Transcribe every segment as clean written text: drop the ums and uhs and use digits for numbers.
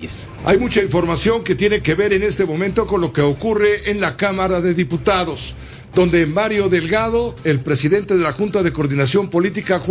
país. Hay mucha información que tiene que ver en este momento con lo que ocurre en la Cámara de Diputados, donde Mario Delgado, el presidente de la Junta de Coordinación Política,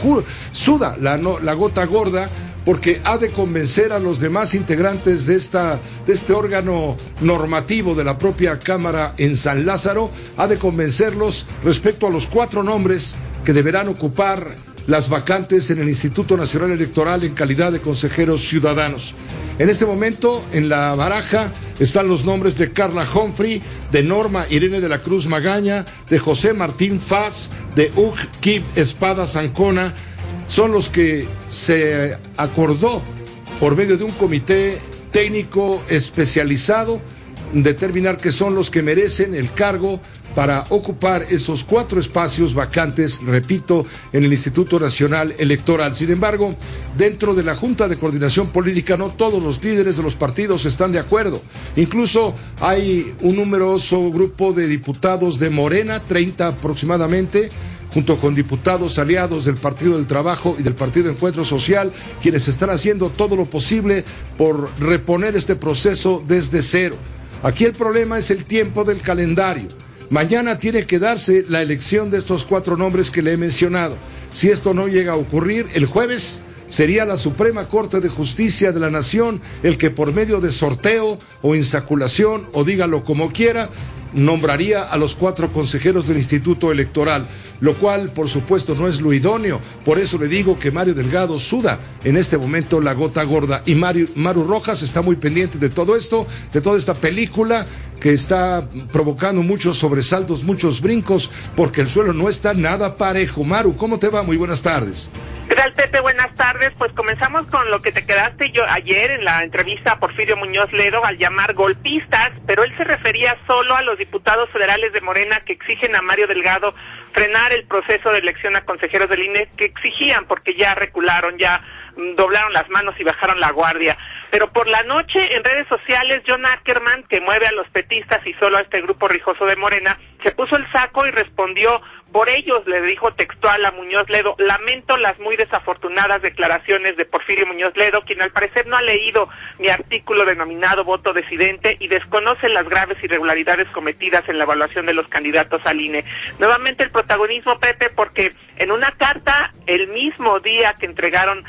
suda la gota gorda, porque ha de convencer a los demás integrantes de este órgano normativo de la propia Cámara en San Lázaro, ha de convencerlos respecto a los 4 nombres que deberán ocupar las vacantes en el Instituto Nacional Electoral en calidad de consejeros ciudadanos. En este momento, en la baraja, están los nombres de Carla Humphrey, de Norma Irene de la Cruz Magaña, de José Martín Faz, de Hug Kib Espada Zancona. Son los que se acordó por medio de un comité técnico especializado determinar que son los que merecen el cargo para ocupar esos 4 espacios vacantes, repito, en el Instituto Nacional Electoral. Sin embargo, dentro de la Junta de Coordinación Política no todos los líderes de los partidos están de acuerdo. Incluso hay un numeroso grupo de diputados de Morena, 30 aproximadamente, junto con diputados aliados del Partido del Trabajo y del Partido Encuentro Social, quienes están haciendo todo lo posible por reponer este proceso desde cero. Aquí el problema es el tiempo del calendario. Mañana tiene que darse la elección de estos 4 nombres que le he mencionado. Si esto no llega a ocurrir, el jueves sería la Suprema Corte de Justicia de la Nación el que por medio de sorteo o insaculación, o dígalo como quiera, nombraría a los 4 consejeros del Instituto Electoral, lo cual por supuesto no es lo idóneo. Por eso le digo que Mario Delgado suda en este momento la gota gorda, y Maru Rojas está muy pendiente de todo esto, de toda esta película que está provocando muchos sobresaltos, muchos brincos, porque el suelo no está nada parejo. Maru, ¿cómo te va? Muy buenas tardes. ¿Qué tal, Pepe? Buenas tardes. Pues comenzamos con lo que te quedaste yo ayer en la entrevista a Porfirio Muñoz Ledo al llamar golpistas, pero él se refería solo a los diputados federales de Morena que exigen a Mario Delgado frenar el proceso de elección a consejeros del INE, que exigían porque ya recularon, ya doblaron las manos y bajaron la guardia. Pero por la noche en redes sociales, John Ackerman, que mueve a los petistas y solo a este grupo rijoso de Morena, se puso el saco y respondió por ellos. Le dijo textual a Muñoz Ledo: lamento las muy desafortunadas declaraciones de Porfirio Muñoz Ledo, quien al parecer no ha leído mi artículo denominado voto decidente y desconoce las graves irregularidades cometidas en la evaluación de los candidatos al INE. Nuevamente el protagonismo, Pepe, porque en una carta el mismo día que entregaron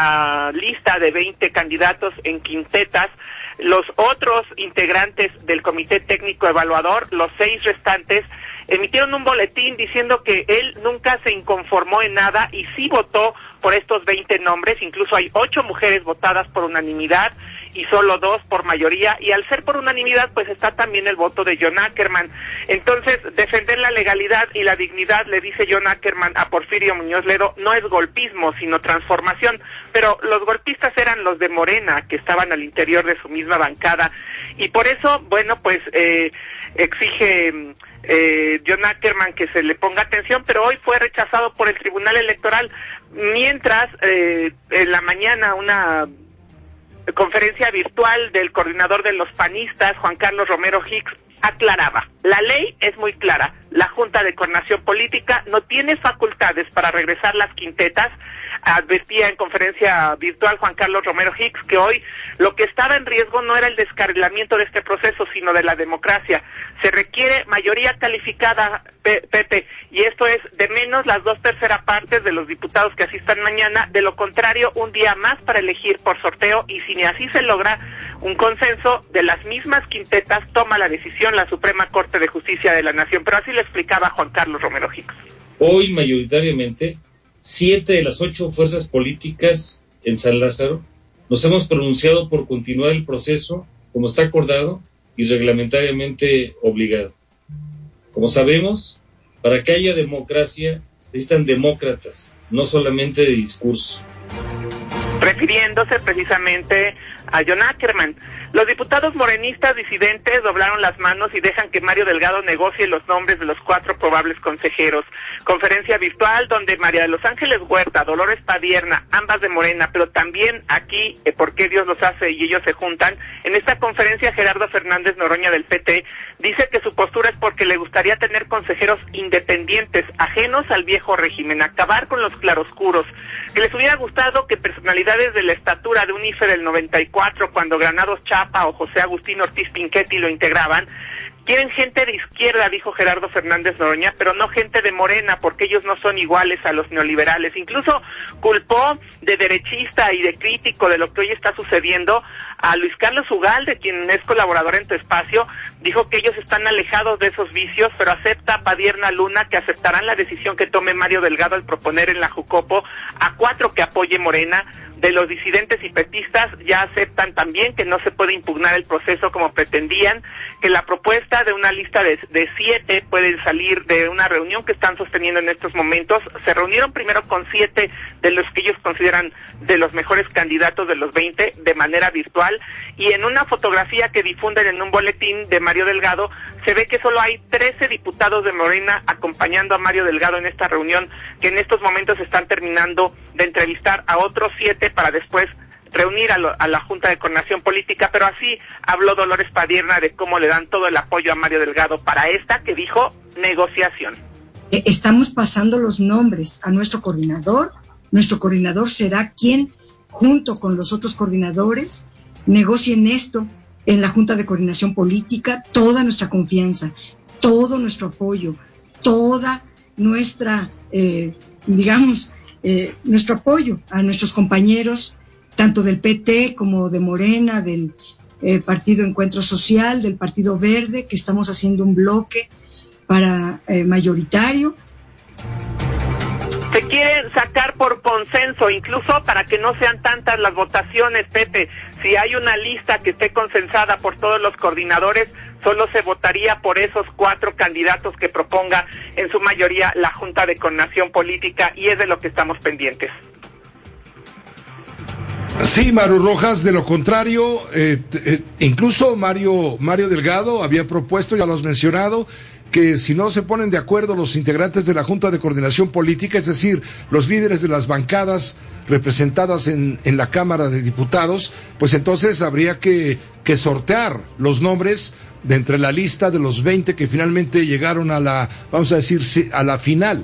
la lista de 20 candidatos en quintetas, los otros integrantes del Comité Técnico Evaluador, los 6 restantes, emitieron un boletín diciendo que él nunca se inconformó en nada y sí votó por estos 20 nombres. Incluso hay 8 mujeres votadas por unanimidad y solo 2 por mayoría, y al ser por unanimidad pues está también el voto de John Ackerman. Entonces, defender la legalidad y la dignidad, le dice John Ackerman a Porfirio Muñoz Ledo, no es golpismo sino transformación. Pero los golpistas eran los de Morena, que estaban al interior de su misma bancada, y por eso, bueno, pues exige John Ackerman que se le ponga atención, pero hoy fue rechazado por el Tribunal Electoral, mientras en la mañana una conferencia virtual del coordinador de los panistas, Juan Carlos Romero Hicks, aclaraba: la ley es muy clara, la Junta de Coordinación Política no tiene facultades para regresar las quintetas. Advertía en conferencia virtual Juan Carlos Romero Hicks que hoy lo que estaba en riesgo no era el descarrilamiento de este proceso, sino de la democracia. Se requiere mayoría calificada, Pepe, y esto es de menos las 2/3 partes de los diputados que asistan mañana. De lo contrario, un día más para elegir por sorteo, y si ni así se logra un consenso de las mismas quintetas, toma la decisión la Suprema Corte de Justicia de la Nación. Pero así lo explicaba Juan Carlos Romero Hicks. Hoy, mayoritariamente, 7 de las 8 fuerzas políticas en San Lázaro nos hemos pronunciado por continuar el proceso como está acordado y reglamentariamente obligado. Como sabemos, para que haya democracia necesitan demócratas, no solamente de discurso. Refiriéndose precisamente a John Ackerman. Los diputados morenistas disidentes doblaron las manos y dejan que Mario Delgado negocie los nombres de los 4 probables consejeros. Conferencia virtual donde María de los Ángeles Huerta, Dolores Padierna, ambas de Morena, pero también aquí, ¿por qué Dios los hace y ellos se juntan? En esta conferencia Gerardo Fernández Noroña del PT dice que su postura es porque le gustaría tener consejeros independientes, ajenos al viejo régimen, acabar con los claroscuros, que les hubiera gustado que personalidades de la estatura de un IFE del 94, cuando Granados Chapa o José Agustín Ortiz Pinchetti lo integraban. Quieren gente de izquierda, dijo Gerardo Fernández Noroña, pero no gente de Morena, porque ellos no son iguales a los neoliberales. Incluso culpó de derechista y de crítico de lo que hoy está sucediendo a Luis Carlos Ugalde, quien es colaborador en Tu Espacio. Dijo que ellos están alejados de esos vicios, pero acepta a Padierna Luna que aceptarán la decisión que tome Mario Delgado al proponer en la Jucopo a 4 que apoye Morena. De los disidentes y petistas ya aceptan también que no se puede impugnar el proceso como pretendían, que la propuesta de una lista de 7 puede salir de una reunión que están sosteniendo en estos momentos. Se reunieron primero con 7 de los que ellos consideran de los mejores candidatos de los 20 de manera virtual, y en una fotografía que difunden en un boletín de Mario Delgado se ve que solo hay 13 diputados de Morena acompañando a Mario Delgado en esta reunión, que en estos momentos están terminando de entrevistar a otros 7 para después reunir a la Junta de Coordinación Política. Pero así habló Dolores Padierna de cómo le dan todo el apoyo a Mario Delgado para esta, que dijo, negociación. Estamos pasando los nombres a nuestro coordinador será quien, junto con los otros coordinadores, negocien esto en la Junta de Coordinación Política. Toda nuestra confianza, todo nuestro apoyo, toda nuestra, nuestro apoyo a nuestros compañeros, tanto del PT como de Morena, del Partido Encuentro Social, del Partido Verde, que estamos haciendo un bloque para mayoritario. Se quieren sacar por consenso, incluso para que no sean tantas las votaciones, Pepe. Si hay una lista que esté consensada por todos los coordinadores, solo se votaría por esos 4 candidatos que proponga en su mayoría la Junta de Coordinación Política, y es de lo que estamos pendientes. Sí, Maru Rojas, de lo contrario, incluso Mario Delgado había propuesto, ya lo has mencionado, que si no se ponen de acuerdo los integrantes de la Junta de Coordinación Política, es decir, los líderes de las bancadas representadas en la Cámara de Diputados, pues entonces habría que sortear los nombres de entre la lista de los 20 que finalmente llegaron a la, vamos a decir, a la final.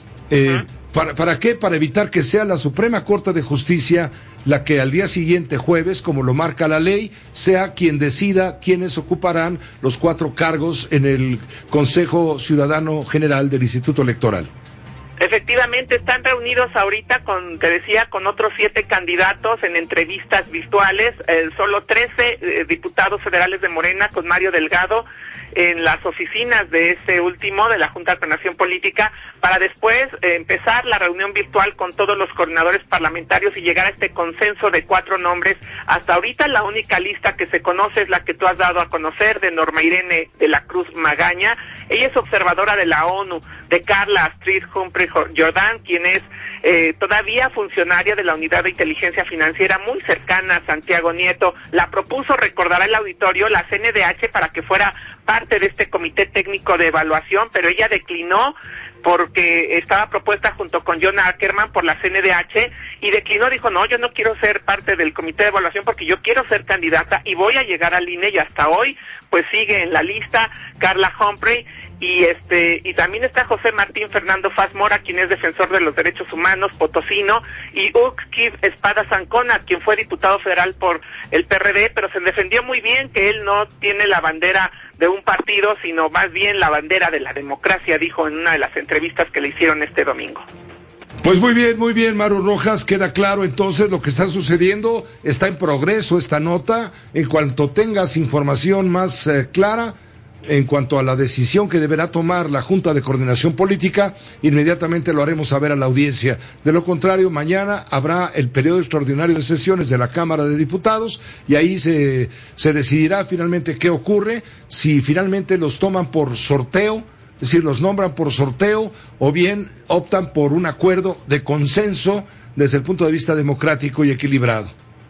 ¿Para qué? Para evitar que sea la Suprema Corte de Justicia la que al día siguiente, jueves, como lo marca la ley, sea quien decida quiénes ocuparán los 4 cargos en el Consejo Ciudadano General del Instituto Electoral. Efectivamente, están reunidos ahorita con otros 7 candidatos en entrevistas virtuales, solo 13 diputados federales de Morena con Mario Delgado en las oficinas de este último, de la Junta de Coordinación Política, para después empezar la reunión virtual con todos los coordinadores parlamentarios y llegar a este consenso de 4 nombres. Hasta ahorita la única lista que se conoce es la que tú has dado a conocer, de Norma Irene de la Cruz Magaña. Ella es observadora de la ONU, de Carla Astrid Humphrey Jordan, quien es todavía funcionaria de la Unidad de Inteligencia Financiera, muy cercana a Santiago Nieto. La propuso, recordará el auditorio, la CNDH para que fuera parte de este comité técnico de evaluación, pero ella declinó porque estaba propuesta junto con John Ackerman por la CNDH y declinó, dijo, no, yo no quiero ser parte del comité de evaluación porque yo quiero ser candidata y voy a llegar al INE, y hasta hoy pues sigue en la lista Carla Humphrey, y también está José Martín Fernando Faz Mora, quien es defensor de los derechos humanos, potosino, y Uxquiv Espada Zancona, quien fue diputado federal por el PRD, pero se defendió muy bien que él no tiene la bandera de un partido, sino más bien la bandera de la democracia, dijo en una de las entrevistas que le hicieron este domingo. Pues muy bien, Maru Rojas, queda claro entonces lo que está sucediendo, está en progreso esta nota. En cuanto tengas información más clara en cuanto a la decisión que deberá tomar la Junta de Coordinación Política, inmediatamente lo haremos saber a la audiencia. De lo contrario, mañana habrá el periodo extraordinario de sesiones de la Cámara de Diputados y ahí se decidirá finalmente qué ocurre, si finalmente los toman por sorteo, es decir, los nombran por sorteo, o bien optan por un acuerdo de consenso desde el punto de vista democrático y equilibrado.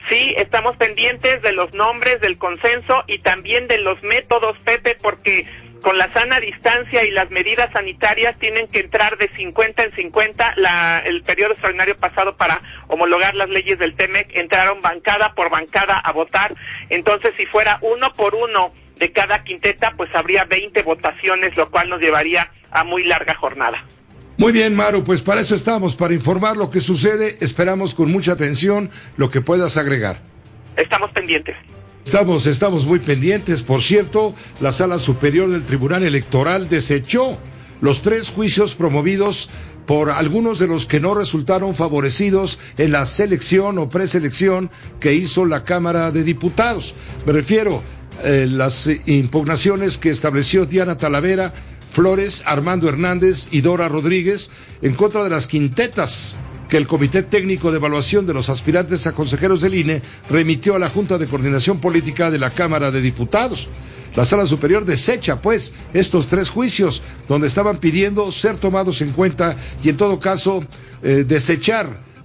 Sí, estamos pendientes de los nombres, del consenso y también de los métodos, Pepe, porque con la sana distancia y las medidas sanitarias tienen que entrar de 50 en 50. El periodo extraordinario pasado para homologar las leyes del TEMEC entraron bancada por bancada a votar. Entonces, si fuera uno por uno de cada quinteta, pues habría 20 votaciones, lo cual nos llevaría a muy larga jornada. Muy bien, Maru, pues para eso estamos, para informar lo que sucede. Esperamos con mucha atención lo que puedas agregar. Estamos pendientes. Estamos muy pendientes. Por cierto, la Sala Superior del Tribunal Electoral desechó los 3 juicios promovidos por algunos de los que no resultaron favorecidos en la selección o preselección que hizo la Cámara de Diputados. Me refiero a las impugnaciones que estableció Diana Talavera, Flores, Armando Hernández y Dora Rodríguez en contra de las quintetas que el Comité Técnico de Evaluación de los Aspirantes a Consejeros del INE remitió a la Junta de Coordinación Política de la Cámara de Diputados. La Sala Superior desecha, pues, estos 3 juicios, donde estaban pidiendo ser tomados en cuenta y, en todo caso, desechar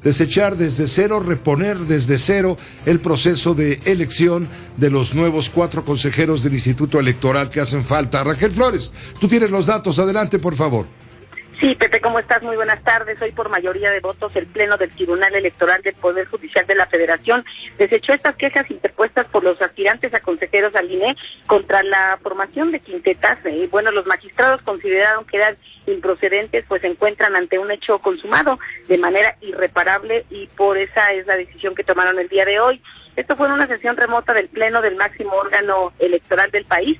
desde cero, reponer desde cero el proceso de elección de los nuevos 4 consejeros del Instituto Electoral que hacen falta. Raquel Flores, tú tienes los datos, adelante, por favor. Sí, Pepe, ¿cómo estás? Muy buenas tardes. Hoy, por mayoría de votos, el Pleno del Tribunal Electoral del Poder Judicial de la Federación desechó estas quejas interpuestas por los aspirantes a consejeros al INE contra la formación de quintetas. Los magistrados consideraron que eran improcedentes, pues se encuentran ante un hecho consumado de manera irreparable y por esa es la decisión que tomaron el día de hoy. Esto fue en una sesión remota del Pleno del máximo órgano electoral del país,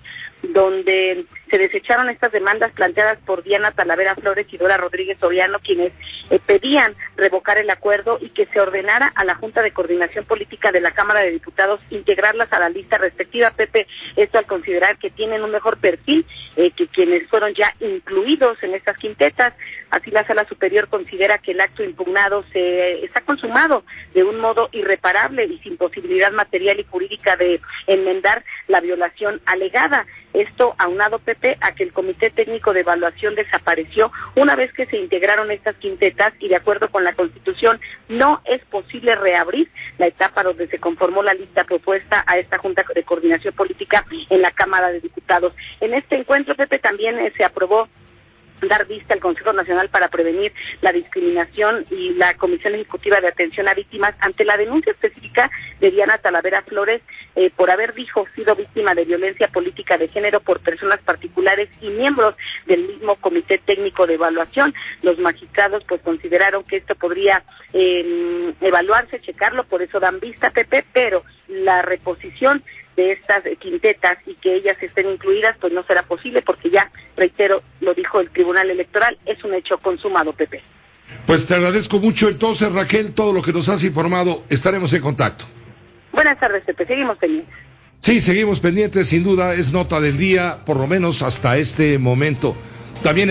donde se desecharon estas demandas planteadas por Diana Talavera Flores y Dora Rodríguez Soriano, quienes pedían revocar el acuerdo y que se ordenara a la Junta de Coordinación Política de la Cámara de Diputados integrarlas a la lista respectiva, Pepe, esto al considerar que tienen un mejor perfil que quienes fueron ya incluidos en estas quintetas. Así la Sala Superior considera que el acto impugnado se está consumado de un modo irreparable y sin posibilidad material y jurídica de enmendar la violación alegada. Esto aunado, Pepe, a que el Comité Técnico de Evaluación desapareció una vez que se integraron estas quintetas y de acuerdo con la Constitución no es posible reabrir la etapa donde se conformó la lista propuesta a esta Junta de Coordinación Política en la Cámara de Diputados. En este encuentro, Pepe, también se aprobó dar vista al Consejo Nacional para Prevenir la Discriminación y la Comisión Ejecutiva de Atención a Víctimas ante la denuncia específica de Diana Talavera Flores por haber, sido víctima de violencia política de género por personas particulares y miembros del mismo Comité Técnico de Evaluación. Los magistrados pues consideraron que esto podría evaluarse, checarlo, por eso dan vista, Pepe, pero la reposición de estas quintetas y que ellas estén incluidas, pues no será posible porque ya, reitero, lo dijo el Tribunal Electoral, es un hecho consumado, Pepe. Pues te agradezco mucho entonces, Raquel, todo lo que nos has informado. Estaremos en contacto. Buenas tardes, Pepe. Seguimos pendientes. Sí, seguimos pendientes, sin duda, es nota del día, por lo menos hasta este momento. También